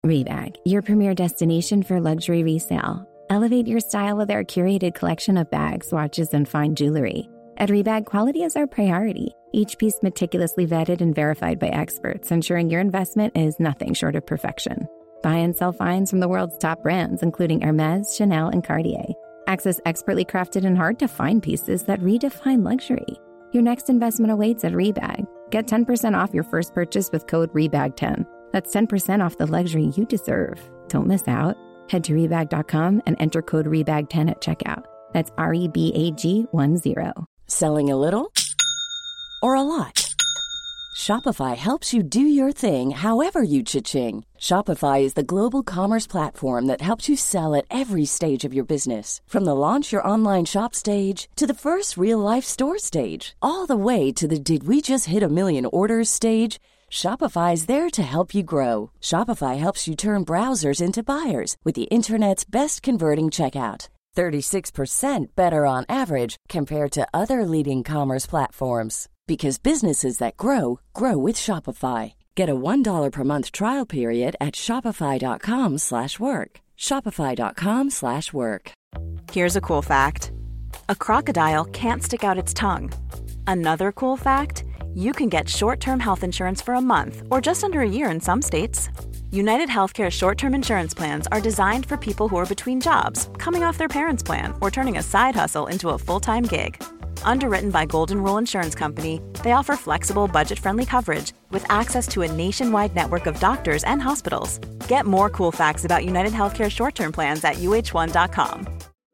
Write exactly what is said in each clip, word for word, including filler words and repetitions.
Rebag, your premier destination for luxury resale. Elevate your style with our curated collection of bags, watches, and fine jewelry. At Rebag, quality is our priority. Each piece meticulously vetted and verified by experts, ensuring your investment is nothing short of perfection. Buy and sell finds from the world's top brands, including Hermes, Chanel, and Cartier. Access expertly crafted and hard-to-find pieces that redefine luxury. Your next investment awaits at Rebag. Get ten percent off your first purchase with code rebag ten. That's ten percent off the luxury you deserve. Don't miss out. Head to rebag dot com and enter code rebag ten at checkout. That's R E B A G one zero. Selling a little or a lot? Shopify helps you do your thing however you cha-ching. Shopify is the global commerce platform that helps you sell at every stage of your business. From the launch your online shop stage to the first real-life store stage, all the way to the did we just hit a million orders stage. Shopify is there to help you grow. Shopify helps you turn browsers into buyers with the internet's best converting checkout. thirty-six percent better on average compared to other leading commerce platforms. Because businesses that grow, grow with Shopify. Get a one dollar per month trial period at shopify.com slash work. Shopify.com slash work. Here's a cool fact. A crocodile can't stick out its tongue. Another cool fact, you can get short-term health insurance for a month or just under a year in some states. United Healthcare short-term insurance plans are designed for people who are between jobs, coming off their parents' plan, or turning a side hustle into a full-time gig. Underwritten by Golden Rule Insurance Company, they offer flexible, budget-friendly coverage with access to a nationwide network of doctors and hospitals. Get more cool facts about United Healthcare short-term plans at U H one dot com.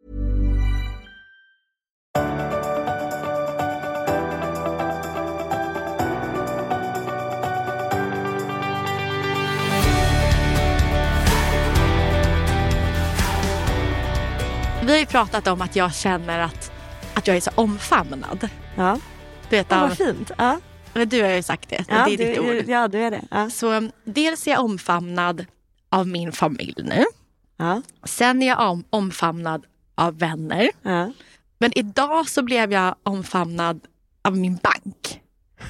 Vi har ju pratat om att jag känner att, att jag är så omfamnad. Ja, du vet, ja av, vad fint. Ja. Men du har ju sagt det, Ja, det är du, ditt ord. Ja, du är det. Ja. Så dels är jag omfamnad av min familj nu. Ja. Sen är jag om, omfamnad av vänner. Ja. Men idag så blev jag omfamnad av min bank.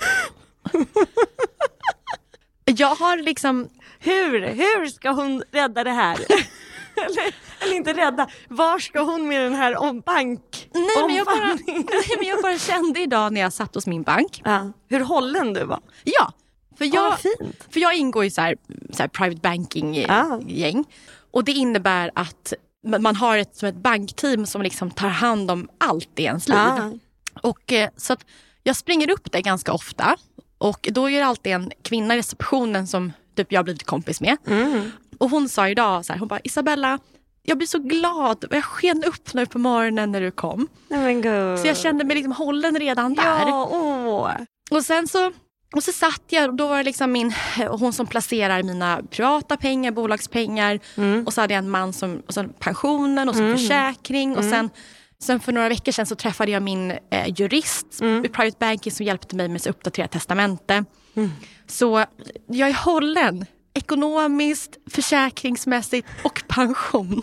Jag har liksom... Hur? Hur ska hon rädda det här? eller, eller inte rädda. Var ska hon med den här om bank? Nej men, jag bara, nej, men jag bara kände idag när jag satt hos min bank. Ja. Hur hållen du var? Ja. För jag, ah, fint. För jag ingår i så här, så här private banking-gäng. Ah. Och det innebär att man har ett, som ett bankteam som liksom tar hand om allt i ens liv. Ah. Och så att jag springer upp där ganska ofta. Och då är det alltid en kvinna i receptionen som typ jag har blivit kompis med. Mm. Och hon sa idag så här, hon bara, Isabella, jag blir så glad. Jag sken upp nu på morgonen när du kom. Nej, men gud. Så jag kände mig liksom hållen redan där. Ja, åh. Och sen så, och så satt jag, och då var det liksom min, hon som placerar mina privata pengar, bolagspengar. Mm. Och så hade jag en man som, och sen pensionen och så mm. försäkring. Mm. Och sen, sen för några veckor sedan så träffade jag min eh, jurist mm. i private banking som hjälpte mig med att uppdatera testamente. Mm. Så jag är hållen ekonomiskt, försäkringsmässigt och pension.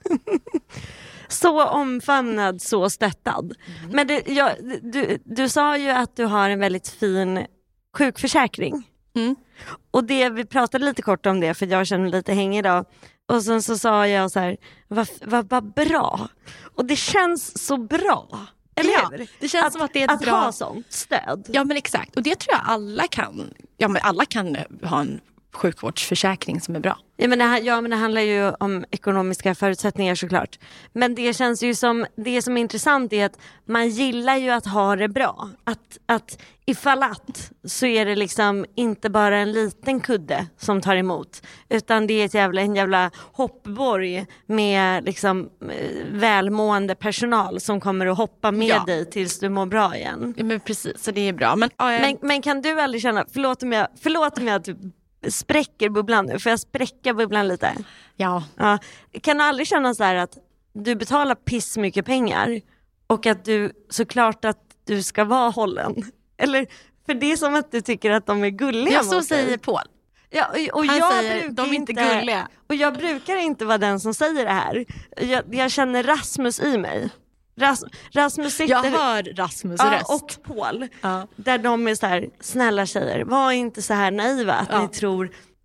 Så omfamnad, så stöttad. Mm. Men det, jag, du, du sa ju att du har en väldigt fin sjukförsäkring. Mm. Och det, vi pratade lite kort om det för jag känner lite hängig idag. Och sen så sa jag så här, vad, vad, vad bra. Och det känns så bra. Eller ja, hur? Det känns att, som att det är ett att bra... ha sånt stöd. Ja men exakt. Och det tror jag alla kan. Ja men alla kan ha en sjukvårdsförsäkring som är bra. Ja men, det här, ja men det handlar ju om ekonomiska förutsättningar såklart. Men det känns ju som, det som är intressant är att man gillar ju att ha det bra. Att, att ifall att så är det liksom inte bara en liten kudde som tar emot. Utan det är ett jävla, en jävla hoppborg med liksom välmående personal som kommer att hoppa med ja. dig tills du mår bra igen. Ja men precis, så det är bra. Men, äh... men, men kan du aldrig känna, förlåt om jag, förlåt om jag typ spräcker bubblan nu. Får jag spräcka bubblan lite? Ja. ja. Kan du aldrig känna så här att du betalar piss mycket pengar och att du såklart att du ska vara hållen? Eller, för det är som att du tycker att de är gulliga. Ja, så säger Paul. Ja, och, och Han jag säger, de är inte gulliga. Och jag brukar inte vara den som säger det här. Jag, jag känner Rasmus i mig. Ras, Rasmus sitter... Jag hör Rasmus ja, röst. och Paul. Ja. Där de är så här, snälla tjejer, var inte så här naiva att ja. ni tror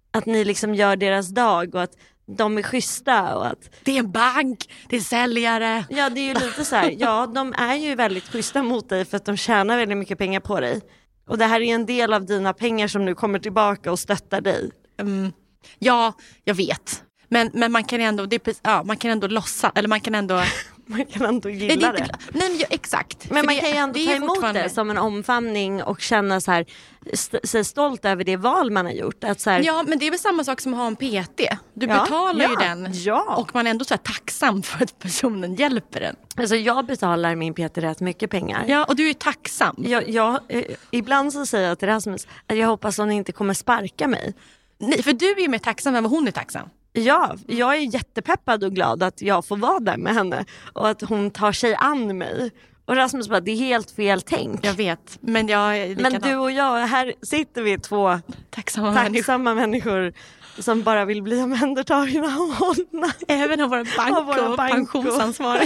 att ni liksom gör deras dag och att de är schyssta och att... Det är en bank, det är säljare. Ja, det är ju lite så här, ja, de är ju väldigt schyssta mot dig för att de tjänar väldigt mycket pengar på dig. Och det här är en del av dina pengar som nu kommer tillbaka och stöttar dig. Mm. Ja, jag vet. Men, men man kan ändå, det är, ja, man kan ändå lossa, eller man kan ändå... Man kan ändå gilla det. det. Nej, men ja, exakt. Men För man det, kan ju ändå ta emot fortfarande... det som en omfamning och känna så här, st- sig stolt över det val man har gjort. Att så här... Ja, men det är väl samma sak som att ha en P T. Du ja, betalar ja, ju den ja. och man är ändå så här tacksam för att personen hjälper en. Alltså jag betalar min P T rätt mycket pengar. Ja, och du är ju tacksam. Jag, jag, eh, ibland så säger jag till Rasmus att jag hoppas hon inte kommer sparka mig. Nej, för du är ju mer tacksam än vad hon är tacksam. Ja, jag är jättepeppad och glad att jag får vara där med henne och att hon tar sig an mig. Och Rasmus bara, det är helt fel tänk. Jag vet, men jag är Men du och jag, här sitter vi två tacksamma, tacksamma människor. människor som bara vill bli omhändertagna och hållna. Även av våra bank- av våra och bank- pensionsansvarig.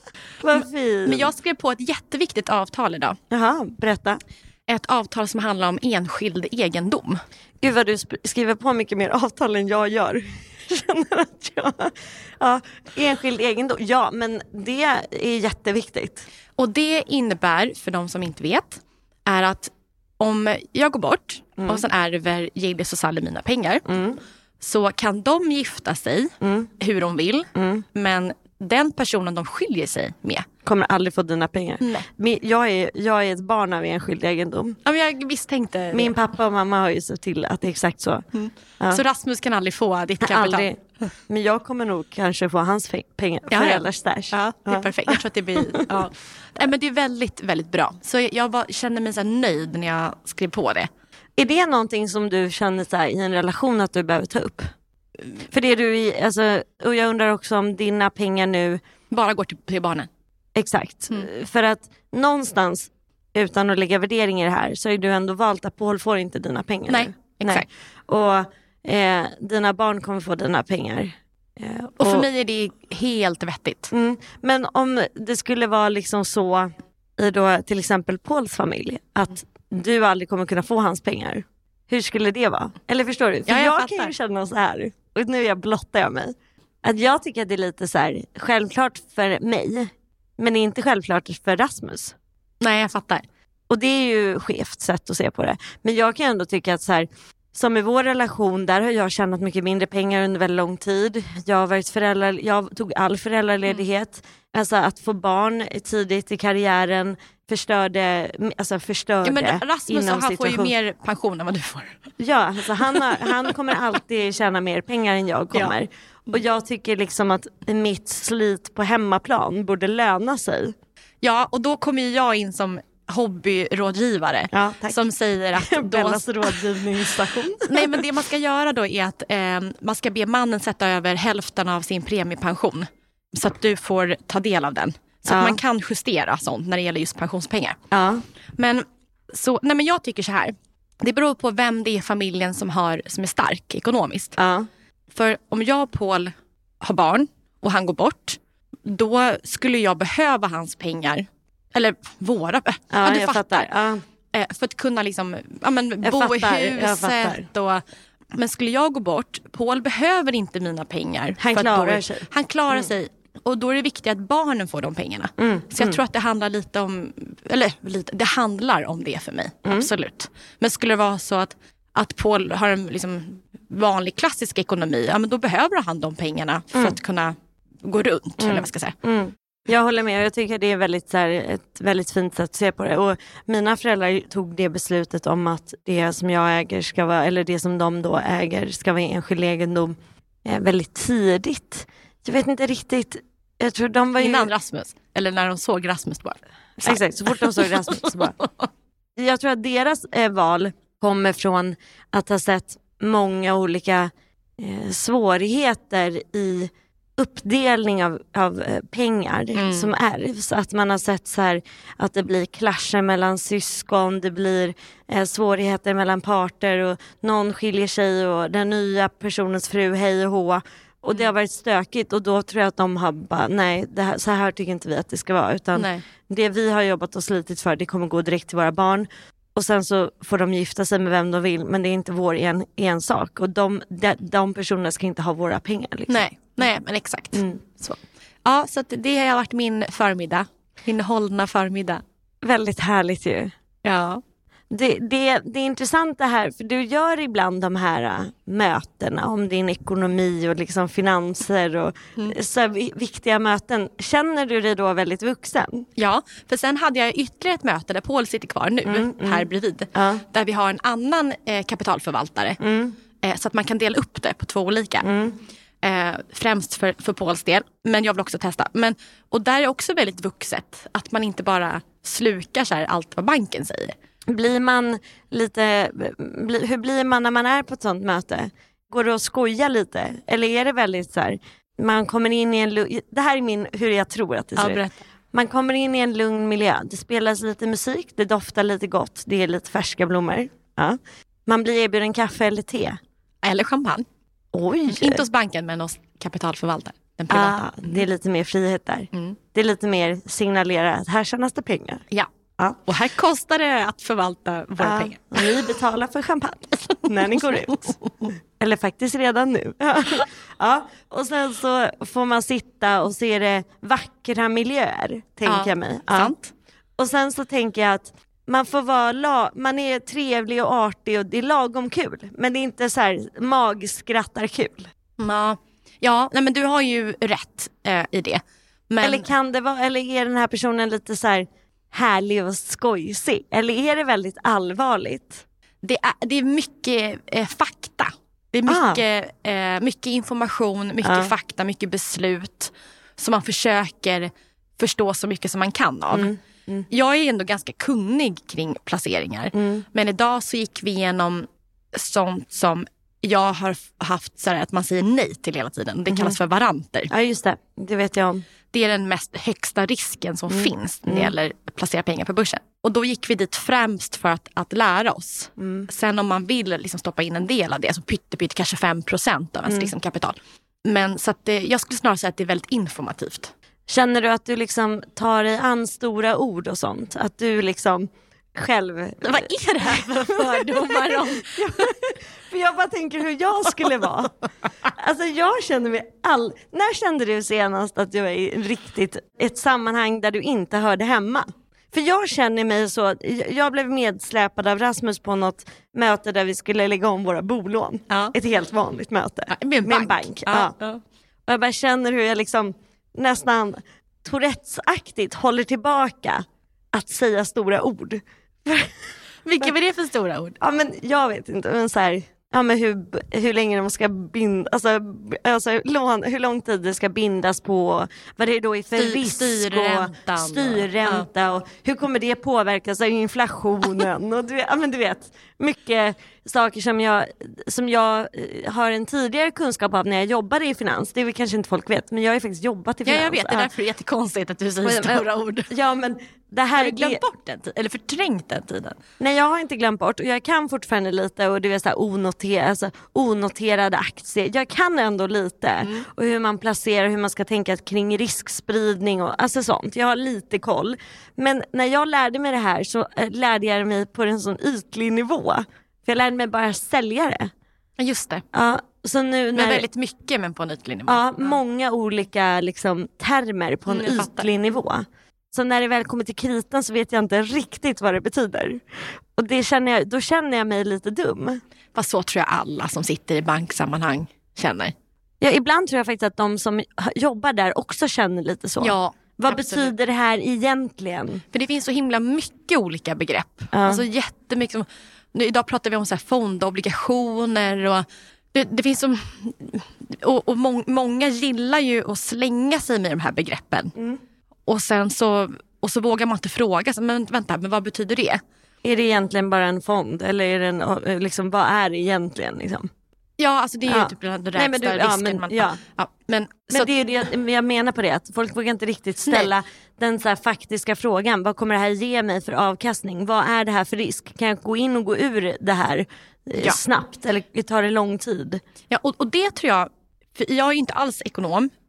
Vad fint. Men jag skrev på ett jätteviktigt avtal idag. Jaha, berätta. Ett avtal som handlar om enskild egendom. Gud vad du sp- skriver på mycket mer avtal än jag gör. Jag känner att jag... Ja, enskild egendom. Ja, men det är jätteviktigt. Och det innebär, för de som inte vet, är att om jag går bort mm. och sen ärver Gillis och Sally mina pengar mm. så kan de gifta sig mm. hur de vill. Mm. Men den personen de skiljer sig med kommer aldrig få dina pengar. Nej. Jag är, jag är ett barn av enskild egendom. Ja, men jag misstänkte det. Min pappa och mamma har ju sett till att det är exakt så. Mm. Ja. Så Rasmus kan aldrig få ditt kapital? Aldrig. Men jag kommer nog kanske få hans pengar. Ja, föräldrars stash. Ja, det är ja. perfekt. Jag tror att det blir... Ja. Nej, men det är väldigt, väldigt bra. Så jag var, kände mig så här nöjd när jag skrev på det. Är det någonting som du känner så här, i en relation att du behöver ta upp? För det är du i... Alltså, och jag undrar också om dina pengar nu... Bara går till, till barnen. Exakt. Mm. För att någonstans, utan att lägga värdering i det här, så är du ändå valt att Paul får inte dina pengar. Nej, nu. Exakt. Nej. Och eh, dina barn kommer få dina pengar. Eh, och, och för mig är det helt vettigt. Mm, men om det skulle vara liksom så i då till exempel Pauls familj, att du aldrig kommer kunna få hans pengar. Hur skulle det vara? Eller förstår du? För ja, jag, jag kan ju känna så här, och nu är jag blottar jag mig. Att jag tycker att det är lite så här, självklart för mig, men inte självklart för Rasmus. Nej, jag fattar. Och det är ju skevt sätt att se på det. Men jag kan ändå tycka att så här, som i vår relation, där har jag tjänat mycket mindre pengar under väldigt lång tid. Jag har varit föräldrar, jag tog all föräldraledighet. Mm. Alltså att få barn tidigt i karriären förstörde, alltså förstörde. Ja, men Rasmus inom han får ju mer pension än vad du får. Ja, alltså han, har, han kommer alltid tjäna mer pengar än jag kommer. Ja. Och jag tycker liksom att mitt slit på hemmaplan borde löna sig. Ja, och då kommer jag in som hobbyrådgivare ja, som säger att då... Bellas rådgivningsstation. Nej, men det man ska göra då är att eh, man ska be mannen sätta över hälften av sin premiepension så att du får ta del av den. Så ja. Att man kan justera sånt när det gäller just pensionspengar. Ja. Men, så, nej, men jag tycker så här. Det beror på vem det är i familjen som, har, som är stark ekonomiskt. Ja. För om jag och Paul har barn och han går bort, då skulle jag behöva hans pengar. Eller våra. Ja, ja, du jag fattar. fattar. Ja. För att kunna liksom, ja, men, bo fattar, i huset. Och, men skulle jag gå bort, Paul behöver inte mina pengar. Han för klarar bo, sig. Han klarar mm. sig. Och då är det viktigt att barnen får de pengarna. Mm. Så jag mm. tror att det handlar lite om, eller lite, det handlar om det för mig. Mm. Absolut. Men skulle det vara så att, att Paul har en liksom vanlig klassisk ekonomi, ja, men då behöver han de pengarna för mm. att kunna gå runt. Mm. Eller vad ska jag säga. Mm. Jag håller med, jag tycker det är väldigt, så här, ett väldigt fint sätt att se på det. Och mina föräldrar tog det beslutet om att det som jag äger ska vara, eller det som de då äger ska vara enskild egendom eh, väldigt tidigt. Jag vet inte riktigt, jag tror de var ju... Innan Rasmus, eller när de såg Rasmus bara. Så. Exakt, så fort de såg Rasmus så bara. Jag tror att deras eh, val kommer från att ha sett många olika eh, svårigheter i uppdelning av, av eh, pengar mm. som ärvs. Att man har sett så här att det blir klascher mellan syskon, det blir eh, svårigheter mellan parter och någon skiljer sig och den nya personens fru hej och hå. Och det har varit stökigt och då tror jag att de har bara, nej, det här, så här tycker inte vi att det ska vara. Utan nej. Det vi har jobbat och slitit för, det kommer gå direkt till våra barn. Och sen så får de gifta sig med vem de vill, men det är inte vår en, en sak. Och de, de, de personerna ska inte ha våra pengar. Liksom. Nej, nej, men exakt. Mm. Så. Ja, så att det har varit min förmiddag. Min hållna förmiddag. Väldigt härligt ju. Ja. Det, det, det är intressant det här, för du gör ibland de här uh, mötena om din ekonomi och liksom finanser och mm. så här, viktiga möten. Känner du dig då väldigt vuxen? Ja, för sen hade jag ytterligare ett möte där Paul sitter kvar nu, mm, här mm. bredvid. Ja. Där vi har en annan eh, kapitalförvaltare. Mm. Eh, så att man kan dela upp det på två olika. Mm. Eh, främst för, för Pauls del, men jag vill också testa. Men, och där är också väldigt vuxet, att man inte bara slukar så här allt vad banken säger. Blir man lite, bli, hur blir man när man är på ett sånt möte? Går det att skoja lite? Eller är det väldigt så här, man kommer in i en, det här är min, hur jag tror att det ser ja, ut. Man kommer in i en lugn miljö, det spelas lite musik, det doftar lite gott, det är lite färska blommor. Ja. Man blir erbjuden kaffe eller te. Eller champagne. Oj. Inte hos banken, men hos kapitalförvaltaren. Den privata. Ah, det är lite mer frihet där. Mm. Det är lite mer signalera att här tjänas det pengar. Ja. Ja. Och här kostar det att förvalta våra ja, pengar. Och ni betalar för champagne när ni går ut. Eller faktiskt redan nu. Ja. Och sen så får man sitta och se det vackra miljöer, tänker ja, jag mig. Ja. Sant. Och sen så tänker jag att man får vara la- man är trevlig och artig och det är lagom kul. Men det är inte så här magskrattar kul. Ja, ja nej, men du har ju rätt eh, i det. Men... Eller kan det vara, eller är den här personen lite så här härlig och skojsig? Eller är det väldigt allvarligt? Det är, det är mycket eh, fakta. Det är mycket, ah. eh, mycket information, mycket ah. fakta, mycket beslut som man försöker förstå så mycket som man kan av. Mm. Mm. Jag är ändå ganska kunnig kring placeringar. Mm. Men idag så gick vi igenom sånt som jag har haft så här, att man säger nej till hela tiden. Det kallas mm. för varanter. Ja, just det. Det vet jag om. Det är den mest högsta risken som mm. finns när det mm. gäller att placera pengar på börsen. Och då gick vi dit främst för att, att lära oss. Mm. Sen om man vill liksom stoppa in en del av det, så pytte, pytte kanske fem procent av ens mm. liksom kapital. Men så att det, jag skulle snarare säga att det är väldigt informativt. Känner du att du liksom tar dig an stora ord och sånt? Att du liksom själv... Vad är det här för fördomar om? För jag bara tänker hur jag skulle vara. Alltså jag känner mig all... När kände du senast att du är i riktigt ett sammanhang där du inte hörde hemma? För jag känner mig så... Jag blev medsläpad av Rasmus på något möte där vi skulle lägga om våra bolån. Ja. Ett helt vanligt möte. Ja, med en bank. Med en bank. Ja. Ja. Och jag bara känner hur jag liksom nästan Tourettes-aktigt håller tillbaka att säga stora ord. Vilka var det för stora ord? Ja, men jag vet inte, men så här, ja, men hur, hur länge de ska binda, alltså, alltså lån, hur lång tid det ska bindas på, vad det är då är för risk styrräntan och styrränta ja. Och hur kommer det påverkas av inflationen och du, ja, men du vet, mycket saker som jag, som jag har en tidigare kunskap av när jag jobbade i finans. Det är väl kanske inte folk vet, men jag har ju faktiskt jobbat i finans. Ja, jag vet, det är därför det är jättekonstigt att du säger stora ord. Ja, men det här, har du glömt bort den tiden? Eller förträngt den tiden? Nej, jag har inte glömt bort. Och jag kan fortfarande lite. Och det är så här onoter, alltså, onoterade aktier. Jag kan ändå lite. Mm. Och hur man placerar, hur man ska tänka kring riskspridning och alltså sånt. Jag har lite koll. Men när jag lärde mig det här så äh, lärde jag mig på en sån ytlig nivå. För jag lärde mig bara sälja det. Just det. Ja, så nu när... Men väldigt mycket, men på en ytlig nivå. Ja, ja. Många olika liksom, termer på en mm, ytlig nivå. Så när det väl kommer till kritan så vet jag inte riktigt vad det betyder. Och det känner jag, då känner jag mig lite dum. Fast så tror jag alla som sitter i banksammanhang känner. Ja, ibland tror jag faktiskt att de som jobbar där också känner lite så. Ja, vad absolut. Betyder det här egentligen? För det finns så himla mycket olika begrepp. Ja. Alltså jättemycket. Som, nu, idag pratar vi om så här fondobligationer och det, det finns som... Och, och må, många gillar ju att slänga sig med de här begreppen. Mm. Och sen så, och så vågar man inte fråga, men vänta, men vad betyder det? Är det egentligen bara en fond? Eller är det en, liksom, vad är det egentligen? Liksom? Ja, alltså det är ja. ju typ den rädsla Nej, du, risken. Ja, men, man, ja. Ja, men men så, det är det jag menar på det, att folk vågar inte riktigt ställa nej. den så här faktiska frågan. Vad kommer det här ge mig för avkastning? Vad är det här för risk? Kan jag gå in och gå ur det här eh, ja. snabbt? Eller tar det lång tid? Ja, och, och det tror jag, för jag är ju inte alls ekonom.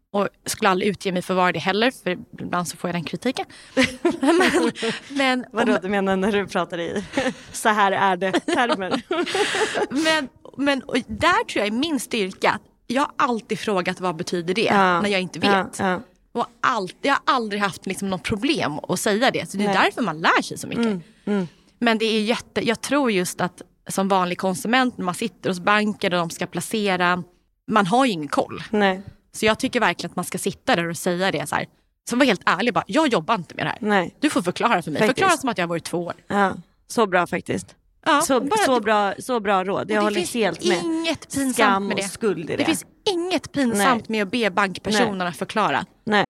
Och skulle aldrig utge mig för vara det heller, för ibland så får jag den kritiken. men, men, Vadå om, du menar när du pratar i så här är det termer? men men och där tror jag är min styrka. Jag har alltid frågat vad betyder det ja, när jag inte vet. Ja, ja. Och allt, jag har aldrig haft liksom något problem att säga det. Så det är Nej. därför man lär sig så mycket. Mm, mm. Men det är jätte, jag tror just att som vanlig konsument när man sitter hos banker och de ska placera, man har ju ingen koll. Nej. Så jag tycker verkligen att man ska sitta där och säga det så här. Så var helt ärlig bara, jag jobbar inte med det här. Nej. Du får förklara för mig. Faktiskt. Förklara som att jag har varit två år. Ja, så bra faktiskt. Ja, så, bara, så, bra, så bra råd. Jag håller helt med. Det finns inget pinsamt skam med det. Och skuld i det. Det finns inget pinsamt Nej. med att be bankpersonerna Nej. förklara. Nej.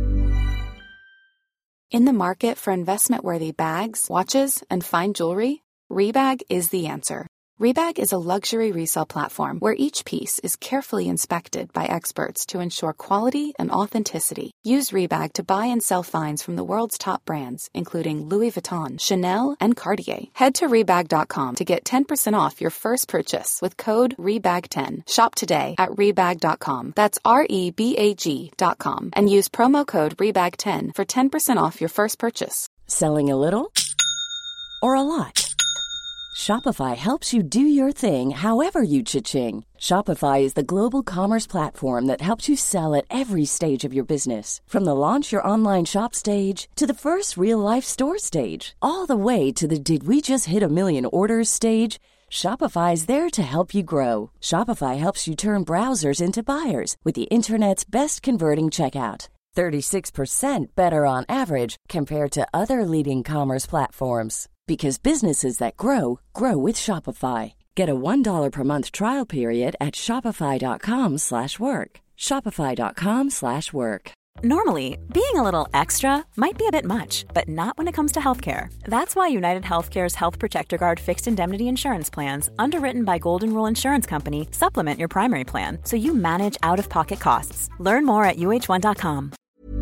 In the market for investment-worthy bags, watches, and fine jewelry, Rebag is the answer. Rebag is a luxury resale platform where each piece is carefully inspected by experts to ensure quality and authenticity. Use Rebag to buy and sell finds from the world's top brands, including Louis Vuitton, Chanel, and Cartier. Head to Rebag dot com to get ten percent off your first purchase with code rebag ten. Shop today at Rebag dot com. That's R E B A G dot com. And use promo code rebag ten for ten percent off your first purchase. Selling a little or a lot? Shopify helps you do your thing however you cha-ching. Shopify is the global commerce platform that helps you sell at every stage of your business. From the launch your online shop stage to the first real-life store stage, all the way to the did we just hit a million orders stage. Shopify is there to help you grow. Shopify helps you turn browsers into buyers with the internet's best converting checkout. thirty-six percent better on average compared to other leading commerce platforms. Because businesses that grow, grow with Shopify. Get a one dollar per month trial period at shopify.com slash work. Shopify.com slash work. Normally, being a little extra might be a bit much, but not when it comes to healthcare. That's why United Healthcare's Health Protector Guard fixed indemnity insurance plans, underwritten by Golden Rule Insurance Company, supplement your primary plan so you manage out-of-pocket costs. Learn more at U H one dot com.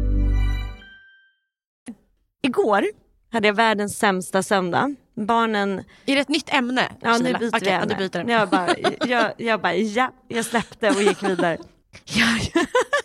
Igår hade jag världens sämsta söndag. Barnen... Är det ett nytt ämne? Ja, nu byter okay, vi ämne. Byter den. Jag, bara, jag, jag bara, ja, jag släppte och gick vidare. Ja.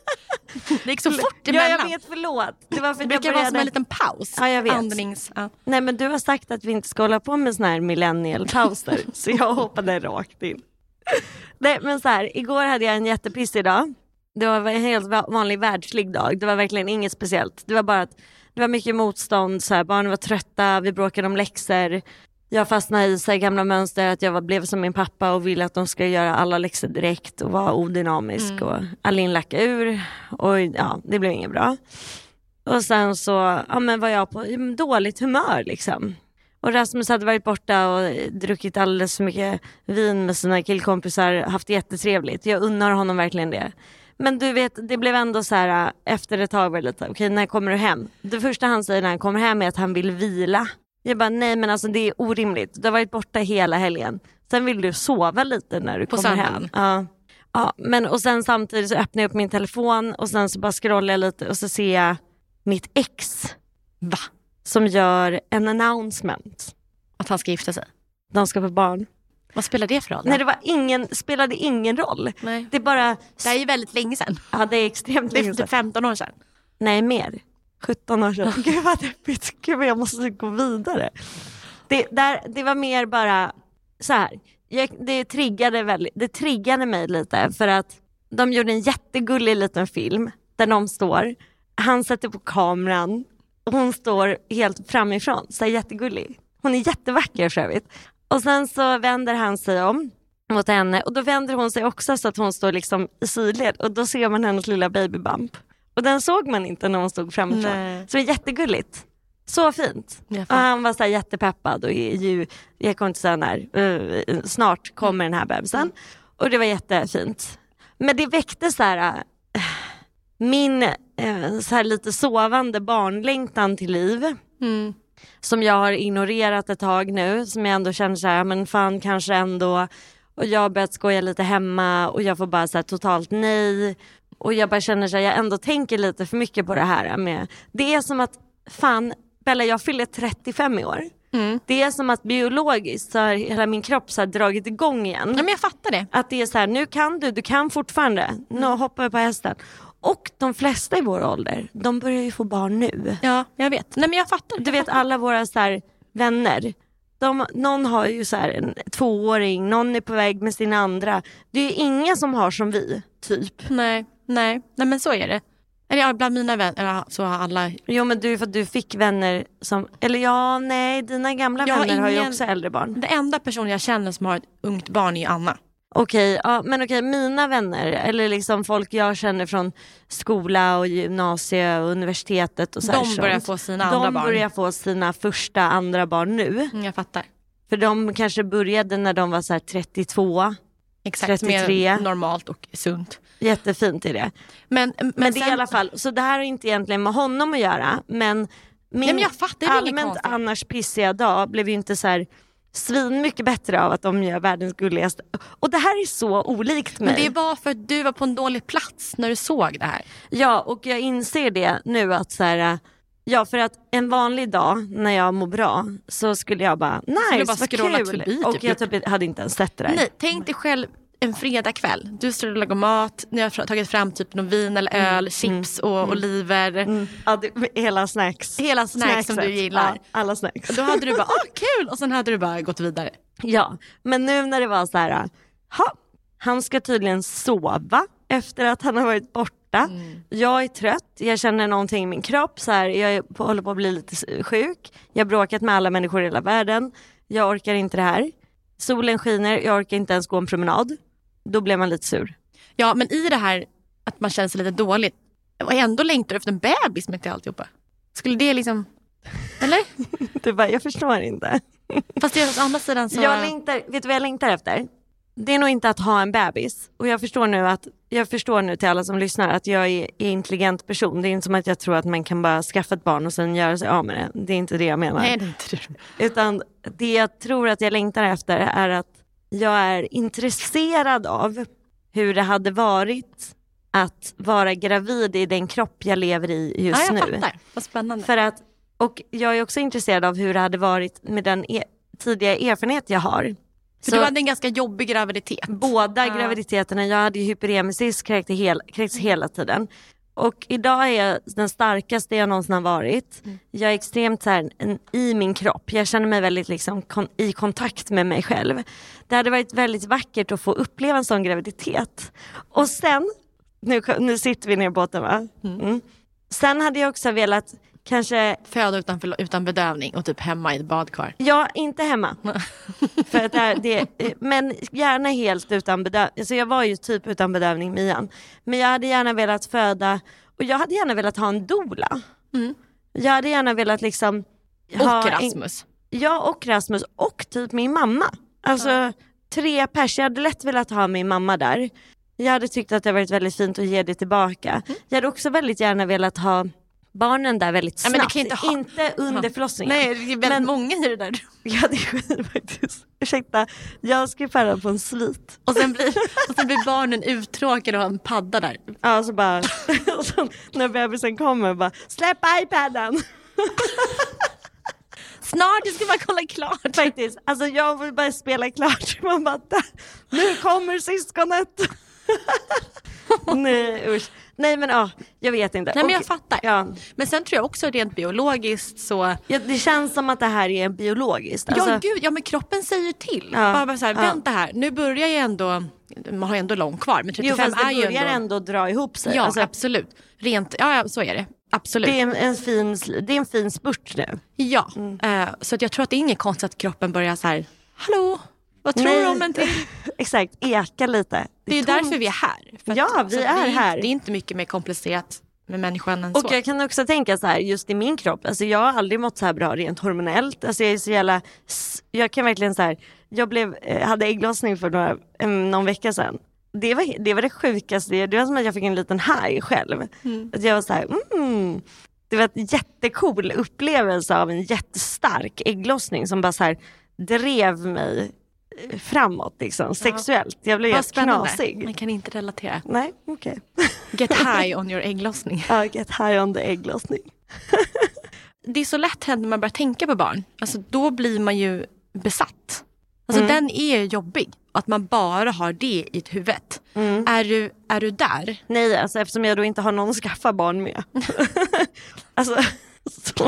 Det gick så fort emellan. Ja, jag vet, förlåt. Det var för det brukar vara som en liten paus. Ja, jag vet. Andnings, ja. Nej, men du har sagt att vi inte ska hålla på med såna här millennial-pauser. Så jag hoppade rakt in. Nej, men så här, igår hade jag en jättepissig dag. Det var en helt vanlig världslig dag. Det var verkligen inget speciellt. Det var bara att det var mycket motstånd. Så här, barnen var trötta, vi bråkade om läxor. Jag fastnade i så här gamla mönster att jag var, blev som min pappa och ville att de ska göra alla läxor direkt och vara odynamisk. Mm. Och Alin lackade ur och ja, det blev inget bra. Och sen så ja, men var jag på dåligt humör liksom. Och Rasmus hade varit borta och druckit alldeles för mycket vin med sina killkompisar, haft det jättetrevligt. Jag unnar honom verkligen det. Men du vet, det blev ändå så här efter ett tag var det lite, okej, okay, när kommer du hem? Det första han säger när han kommer hem är att han vill vila. Jag bara, nej men alltså det är orimligt. Du har varit borta hela helgen. Sen vill du sova lite när du på kommer söndagen. hem. Ja. Ja, men och sen samtidigt så öppnar jag upp min telefon och sen så bara scrollar jag lite och så ser jag mitt ex. Va? Som gör en announcement. Att han ska gifta sig? De ska få barn. Vad spelar det för roll? Nej, det var ingen, spelade ingen roll. Nej. Det är bara... Det är ju väldigt länge sedan. Ja, det är extremt länge sedan. Det är femton år sedan. Nej, mer. sjutton år sedan. Gud vad deppigt. Gud, jag måste gå vidare. Det, där, det var mer bara så här. Jag, det, triggade väldigt, det triggade mig lite för att de gjorde en jättegullig liten film där de står. Han sätter på kameran och hon står helt framifrån. Så jättegullig. Hon är jättevacker så jag vet. Och sen så vänder han sig om mot henne. Och då vänder hon sig också så att hon står liksom i sidled. Och då ser man hennes lilla babybump. Och den såg man inte när hon stod framifrån. Nej. Så det är jättegulligt. Så fint. Och han var så här jättepeppad. Och ju, jag kommer inte säga när. Uh, snart kommer den här bebisen. Mm. Och det var jättefint. Men det väckte så här... Uh, min uh, så här lite sovande barnlängtan till liv. Mm. Som jag har ignorerat ett tag nu. Som jag ändå känner så här, men fan kanske ändå. Och jag har börjat skoja lite hemma. Och jag får bara så här totalt nej. Och jag bara känner så här, jag ändå tänker lite för mycket på det här. Med. Det är som att, fan, Bella, jag fyller trettiofem i år. Mm. Det är som att biologiskt så har hela min kropp så här dragit igång igen. Ja, men jag fattar det. Att det är så här, nu kan du, du kan fortfarande. Mm. Nu hoppar vi på hästen. Och de flesta i vår ålder, de börjar ju få barn nu. Ja, jag vet. Nej, men jag fattar. Du vet alla våra så här, vänner. De, någon har ju så här en tvååring, någon är på väg med sin andra. Det är ju ingen som har som vi, typ. Nej, nej, nej men så är det. Eller ja, bland mina vänner så har alla... Jo men du, för att du fick vänner som... Eller ja, nej, dina gamla Jag har vänner har ju ingen- också äldre barn. Det enda person jag känner som har ett ungt barn är ju Anna. Okej, ja, men okej, mina vänner, eller liksom folk jag känner från skola och gymnasie och universitetet och så här De börjar sånt. få sina andra De barn. börjar få sina första andra barn nu. Mm, jag fattar. För de kanske började när de var så här trettiotvå. Exakt, trettiotre. mer normalt och sunt. Jättefint i det. Men, men, Men det sen, är i alla fall, så det här har inte egentligen med honom att göra, men min Nej, men jag fattar, det är inget allmänt konstigt. annars pissiga dag blev ju inte så här svin mycket bättre av att de gör världens gulligaste. Och det här är så olikt mig. Men det var för att du var på en dålig plats när du såg det här. Ja, och jag inser det nu att så här, ja, för att en vanlig dag när jag mår bra så skulle jag bara, nice, Skulle bara vad scrollat kul. förbi, och typ. jag typ hade inte ens sett det där. Nej, tänk dig själv en fredagkväll. Du står och lagar mat, ni har fr- tagit fram typ någon vin eller öl, chips och oliver. Mm. Ja, det, hela snacks. Hela snacks som Snackset. du gillar. Ja, alla snacks. Och då hade du bara, ah kul! Och sen hade du bara gått vidare. Ja, men nu när det var så här, ha, han ska tydligen sova efter att han har varit borta. Mm. Jag är trött, jag känner någonting i min kropp, så här, jag är på, håller på att bli lite sjuk. Jag har bråkat med alla människor i hela världen. Jag orkar inte det här. Solen skiner, jag orkar inte ens gå en promenad. Då blev man lite sur. Ja, men i det här att man känner sig lite dåligt och ändå längtar efter en bebis med till alltihopa. Skulle det liksom... Eller? Du bara, jag förstår inte. Fast det, å andra sidan så... Jag längtar, vet du vad jag längtar efter? Det är nog inte att ha en bebis. Och jag förstår nu att jag förstår nu till alla som lyssnar att jag är en intelligent person. Det är inte som att jag tror att man kan bara skaffa ett barn och sen göra sig av med det. Det är inte det jag menar. Nej, det är inte det. Utan det jag tror att jag längtar efter är att jag är intresserad av hur det hade varit att vara gravid i den kropp jag lever i just ja, jag nu. fattar. Vad spännande. För att, och jag är också intresserad av hur det hade varit med den e- tidiga erfarenhet jag har. För Så du hade en ganska jobbig graviditet. båda Ja. graviditeterna, jag hade ju hyperemesis, kräkte hel, kräkts hela tiden. Och idag är jag den starkaste jag någonsin har varit. Mm. Jag är extremt så här, en, i min kropp. Jag känner mig väldigt liksom, kon, i kontakt med mig själv. Det hade varit väldigt vackert att få uppleva en sån graviditet. Och sen, nu, nu sitter vi ner i båten va? Mm. Mm. Sen hade jag också velat kanske... Föda utan, utan bedövning och typ hemma i ett badkar. Ja, inte hemma. För att det är, det, men gärna helt utan bedövning. Alltså jag var ju typ utan bedövning med Ian. Men jag hade gärna velat föda. Och jag hade gärna velat ha en doula. Mm. Jag hade gärna velat liksom... Ha och Rasmus. En, ja, och Rasmus. Och typ min mamma. Alltså ja. tre pers. Jag hade lätt velat ha min mamma där. Jag hade tyckt att det varit väldigt fint att ge det tillbaka. Mm. Jag hade också väldigt gärna velat ha... barnen där väldigt snabbt. Ja, men inte, ha... inte under förlossningen. Nej, det är väldigt men... många i det där. Ja, det är faktiskt. Ursäkta, jag ska färda på en svit. Och sen blir, och sen blir barnen uttråkade och har en padda där. Ja, så bara... och så, när bebisen kommer, bara släpp iPaden. Snart, jag ska bara kolla klart. Faktiskt, alltså jag vill bara spela klart. Man bara, nu kommer syskonet. Nej, usch. Nej men ja, jag vet inte. Nej men och, jag fattar. Ja. Men sen tror jag också rent biologiskt så... Ja, det känns som att det här är biologiskt. Alltså... Ja gud, ja men kroppen säger till. Ja. Bara, bara så här, ja. vänta här, nu börjar jag ändå... Man har ju ändå långt kvar. Men trettiofem jo, fast det är ju börjar ändå... ändå dra ihop sig. Ja, alltså, absolut. Rent, ja, ja, så är det. Absolut. Det är en, en, fin, det är en fin spurt nu. Ja, mm. uh, så att jag tror att det är inget konstigt att kroppen börjar så här, hallå, vad tror Nej. du om en till? Exakt, eka lite. Det är ju därför vi är här. För ja, att, vi är det, här. Det är inte mycket mer komplicerat med människan än och så. Och jag kan också tänka så här, just i min kropp, alltså jag har aldrig mått så här bra rent hormonellt. Alltså jag är så jävla, jag kan verkligen så här, jag blev, hade ägglossning för några, någon vecka sedan. Det var, det var det sjukaste, det var som att jag fick en liten high själv. Mm. Att jag var så här, mm. Det var en jättecool upplevelse av en jättestark ägglossning som bara så här drev mig framåt liksom, ja. Sexuellt. Jag blev helt knasig. Man kan inte relatera. Nej, okej. Okay. Get high on your ägglossning. Ja, get high on the ägglossning. Det är så lätt hänt när man börjar tänka på barn. Alltså då blir man ju besatt. Alltså mm. den är jobbig. att man bara har det i ett huvudet. Mm. Är, du, är du där? Nej, alltså eftersom jag då inte har någon att skaffa barn med. Alltså, så.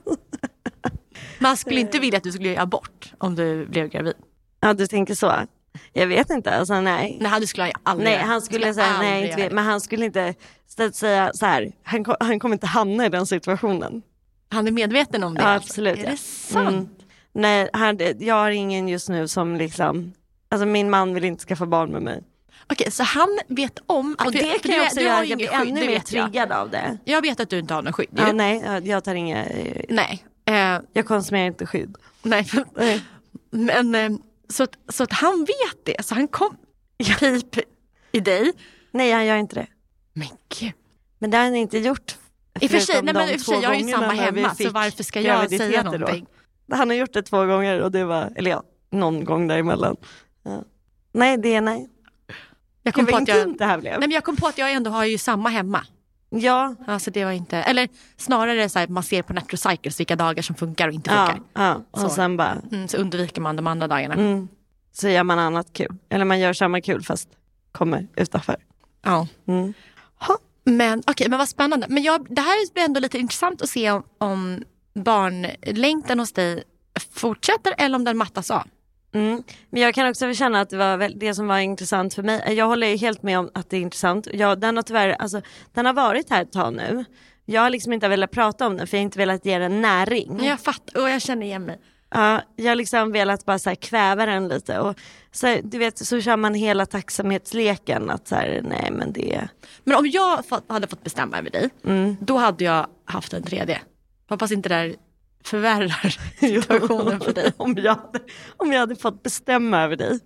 Man skulle inte vilja att du skulle göra abort om du blev gravid. Ja, du tänker så. Jag vet inte, alltså nej. Nej, han skulle aldrig. Nej, han skulle, skulle säga nej, inte, men han skulle inte säga så här. Han, han kommer inte hamna i den situationen. Han är medveten om det. Ja, alltså. absolut. Är ja. det sant? Mm. Nej, han, jag har ingen just nu som liksom, alltså min man vill inte skaffa barn med mig. Okej, så han vet om. Och det kan du, jag också du göra, jag blir ännu mer triggad av det. Jag vet att du inte har någon skydd. Ja, nej, jag tar inga. Nej. Eh, jag konsumerar inte skydd. Nej, men eh, så, att, så att han vet det. Så han kom pip i dig. Nej, han gör inte det. Men gud. Men det har han inte gjort. I och för sig, nej, men i och för sig jag har ju samma hemma. Så varför ska jag säga någonting? Då. Han har gjort det två gånger och det var, eller ja, någon gång däremellan. Ja. Nej, det är nej. Jag kom, på att jag, det här blev. Nej, men jag kom på att jag ändå har ju samma hemma. Ja. Alltså det var inte, eller snarare så här, man ser på Naturocycles vilka dagar som funkar och inte funkar. Ja, ja. Och så. Sen bara. Mm, så undviker man de andra dagarna. Mm. Så gör man annat kul. Eller man gör samma kul fast kommer utanför. Ja. Mm. Ha. Men okej, okay, men vad spännande. Men jag, det här blir ändå lite intressant att se om, om barnlängtan hos dig fortsätter eller om den mattas av. Mm. Men jag kan också känna att det var väl det som var intressant för mig. Jag håller helt med om att det är intressant. Jag, den, har tyvärr, alltså, den har varit här ett tag nu. Jag har liksom inte velat prata om den för jag har inte velat ge den näring. Jag fattar och jag känner igen mig. Ja, jag har liksom velat bara så här kväva den lite. Och så, du vet, så kör man hela tacksamhetsleken. Att så här, nej men det... Men om jag hade fått bestämma över dig, mm. då hade jag haft en tredje. Hoppas inte det där förvärrar situationen för dig. om, jag hade, om jag hade fått bestämma över dig.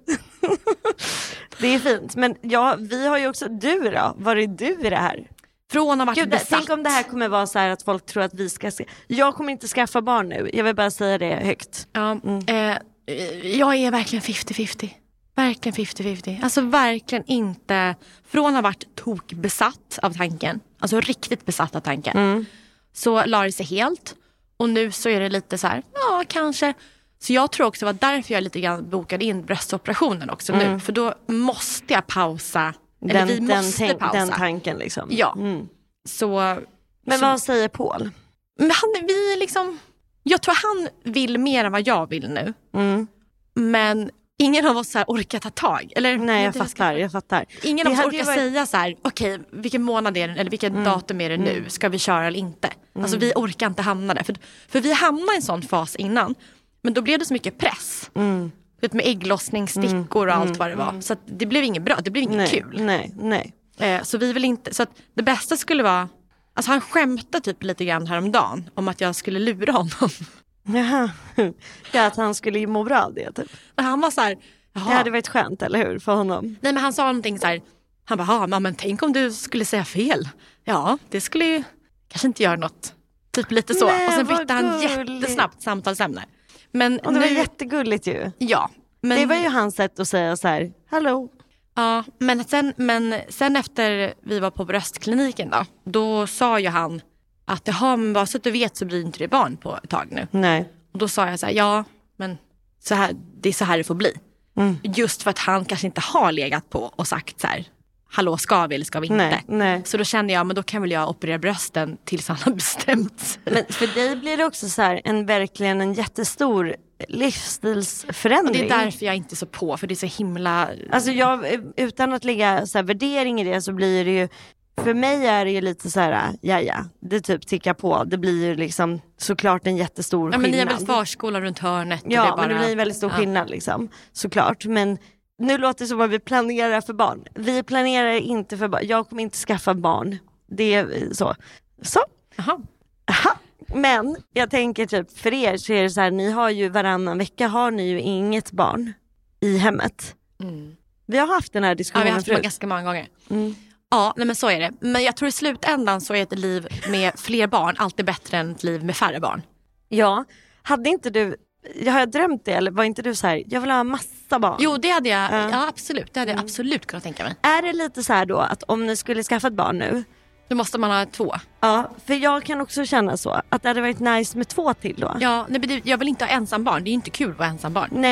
Det är fint. Men ja, vi har ju också, du då? Var är du i det här? Från att ha varit Gud, besatt. Tänk om det här kommer vara så här att folk tror att vi ska se. Jag kommer inte skaffa barn nu. Jag vill bara säga det högt. Ja, mm. eh, jag är verkligen femtio femtio. Verkligen femtio femtio. Alltså verkligen inte. Från att ha varit tokbesatt av tanken. Alltså riktigt besatt av tanken. Mm. Så la det sig helt. Och nu så är det lite så här, ja kanske. Så jag tror också det var därför jag lite grann bokade in bröstoperationen också mm. nu. För då måste jag pausa. Eller den, vi måste den, pausa. Den tanken liksom. Ja. Mm. Så, men så, vad säger Paul? Men han, vi liksom, jag tror han vill mer än vad jag vill nu. Mm. Men ingen av oss så här orkar ta tag. Eller, nej, jag fattar, jag fattar. Ingen av oss orkar varit... säga så här, okej, okay, vilken månad är det, eller vilket mm. datum är det nu? Mm. Ska vi köra eller inte? Mm. Alltså vi orkar inte hamna där. För, för vi hamnade i en sån fas innan. Men då blev det så mycket press. Mm. Med ägglossningsstickor och allt mm. vad det var. Så att det blev inget bra, det blev inget nej, kul. Nej, nej. Eh, så vi vill inte, så att det bästa skulle vara, alltså han skämtade typ lite grann häromdagen om att jag skulle lura honom. Jaha, ja, att han skulle må bra av det typ. Men han var så här, jaha. Det hade varit skönt, eller hur, för honom? Nej, men han sa någonting så här, han bara, ja men tänk om du skulle säga fel. Ja, det skulle ju kanske inte göra något. Typ lite så. Nej, och sen bytte han gulligt. jättesnabbt samtalsämne. Men och det nu... var jättegulligt ju. Ja. Men... Det var ju hans sätt att säga så här, hallå. Ja, men sen, men sen efter vi var på bröstkliniken då, då sa ju han att det har, bara så att du vet så blir inte det barn på ett tag nu. Nej. Och då sa jag så här, ja, men så här, det är så här det får bli. Mm. Just för att han kanske inte har legat på och sagt så här, hallå, ska vi eller ska vi inte? Nej, nej. Så då kände jag, men då kan väl jag operera brösten tills han har bestämt sig. Men för dig blir det också så här, en, verkligen en jättestor livsstilsförändring. Och det är därför jag inte är så på, för det är så himla... Alltså jag, utan att lägga så här värdering i det så blir det ju, för mig är det ju lite så här, ja ja, det typ tickar på. Det blir ju liksom såklart en jättestor ja, skillnad. Men ni har väl förskola runt hörnet? Ja, och det bara... men det blir en väldigt stor ja. skillnad liksom, såklart. Men nu låter det som att vi planerar för barn. Vi planerar inte för barn. Jag kommer inte skaffa barn. Det är så. Så. Aha. Aha. Men jag tänker typ för er så är det så här, ni har ju varannan vecka har ni ju inget barn i hemmet. Mm. Vi har haft den här diskussionen ja, vi har haft förut. det ganska många gånger. Mm. Ja, nej, men så är det. Men jag tror i slutändan så är ett liv med fler barn alltid bättre än ett liv med färre barn. Ja, hade inte du, jag har drömt det eller var inte du så här, jag vill ha massa barn? Jo, det hade jag, ja, ja absolut, det hade jag mm. absolut kunnat tänka mig. Är det lite så här då att om ni skulle skaffa ett barn nu, då måste man ha två. Ja, för jag kan också känna så att det hade varit nice med två till då. Ja, nej, jag vill inte ha ensam barn, det är inte kul att vara ensam barn. Nej,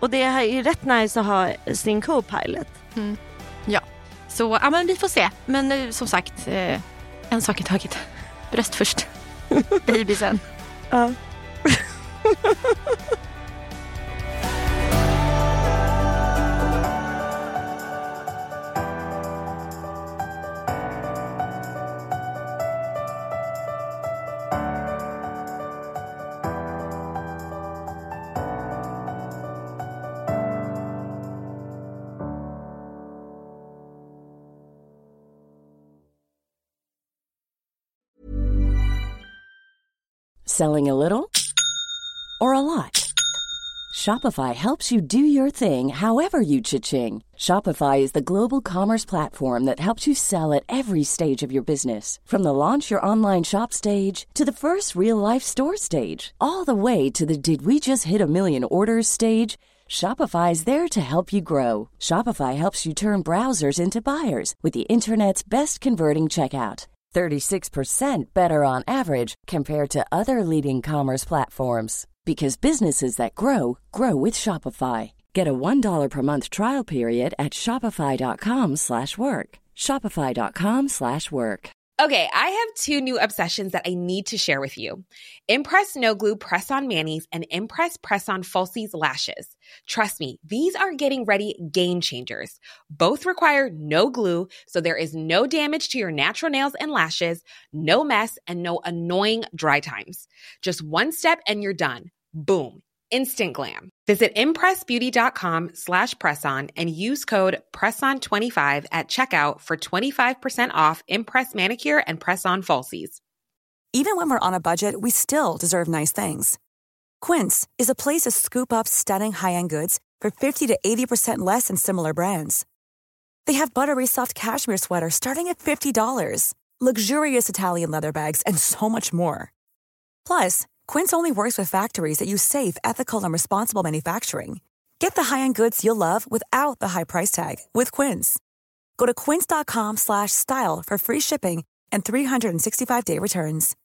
Och det är ju rätt nice att ha sin co-pilot. Mm. Ja, så ja, men vi får se. Men eh, som sagt, eh, en sak i taget. Bröst först. Baby sen. Ja. Selling a little or a lot? Shopify helps you do your thing however you cha-ching. Shopify is the global commerce platform that helps you sell at every stage of your business. From the launch your online shop stage to the first real-life store stage, all the way to the did we just hit a million orders stage. Shopify is there to help you grow. Shopify helps you turn browsers into buyers with the internet's best converting checkout. thirty-six percent better on average compared to other leading commerce platforms. Because businesses that grow, grow with Shopify. Get a one dollar per month trial period at shopify.com slash work. Shopify.com slash work. Okay, I have two new obsessions that I need to share with you. Impress No Glue Press-On Manis and Impress Press-On Falsies Lashes. Trust me, these are getting ready game changers. Both require no glue, so there is no damage to your natural nails and lashes, no mess, and no annoying dry times. Just one step and you're done. Boom. Instant glam. Visit impressbeauty.com slash presson and use code presson twenty-five at checkout for twenty-five percent off Impress Manicure and Press-On Falsies. Even when we're on a budget, we still deserve nice things. Quince is a place to scoop up stunning high-end goods for fifty to eighty percent less than similar brands. They have buttery soft cashmere sweaters starting at fifty dollars, luxurious Italian leather bags, and so much more. Plus, Quince only works with factories that use safe, ethical, and responsible manufacturing. Get the high-end goods you'll love without the high price tag with Quince. Go to quince.com slash style for free shipping and three sixty-five day returns.